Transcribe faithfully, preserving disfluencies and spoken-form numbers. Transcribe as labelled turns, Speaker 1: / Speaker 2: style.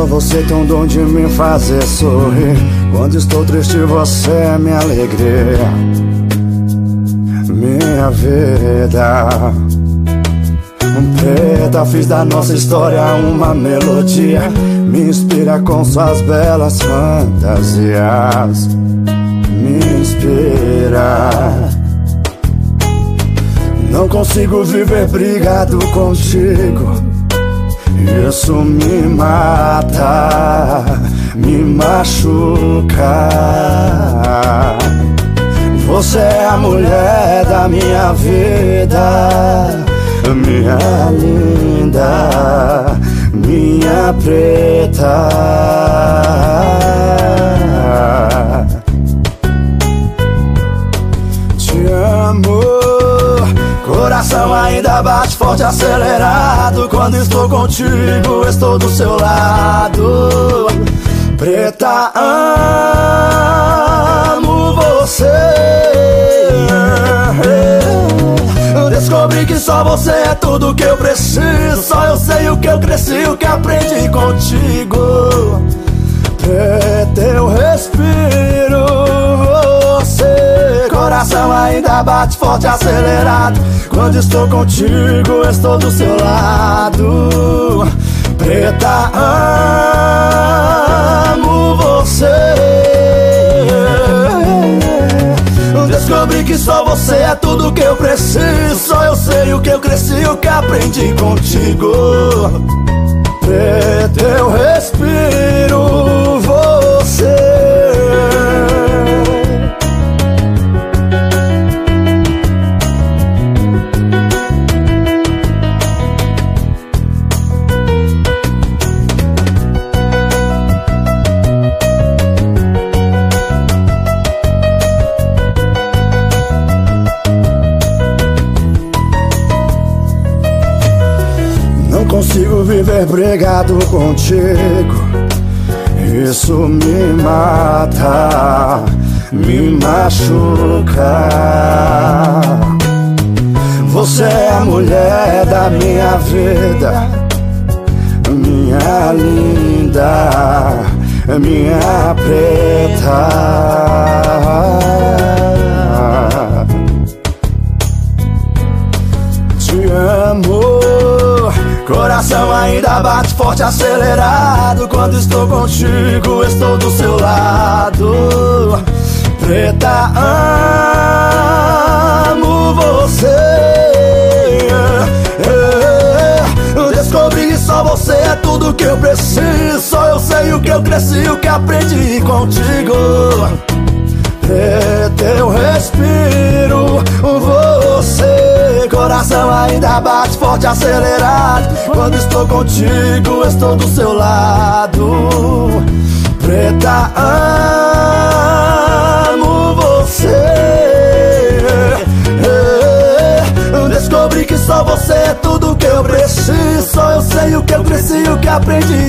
Speaker 1: Só você tem o dom de me fazer sorrir. Quando estou triste você é minha alegria, minha vida. Preta, fiz da nossa história uma melodia. Me inspira com suas belas fantasias. Me inspira. Não consigo viver brigado contigo. Isso me mata, me machuca. Você é a mulher da minha vida, minha linda, minha preta. Te amo. Coração ainda bate forte, acelerado. Quando estou contigo, estou do seu lado. Preta, amo você. Descobri que só você é tudo que eu preciso. Só eu sei o que eu cresci, o que aprendi contigo. Preta, eu respiro você. Coração ainda bate forte, acelerado. Quando estou contigo, estou do seu lado. Preta, amo você. Descobri que só você é tudo que eu preciso. Só eu sei o que eu cresci, o que aprendi contigo. Preta, eu respiro você. Não consigo viver brigado contigo. Isso me mata, me machuca. Você é a mulher da minha vida, minha linda, minha preta. Te amo. Coração ainda bate forte, acelerado. Quando estou contigo, estou do seu lado. Preta, amo você. Descobri que só você é tudo que eu preciso. Só eu sei o que eu cresci, o que aprendi contigo. Preta, eu respiro você. Coração ainda bate forte, acelerado. Quando estou contigo, estou do seu lado. Preta, amo você. Descobri que só você é tudo que eu preciso. Só eu sei o que eu cresci, o que aprendi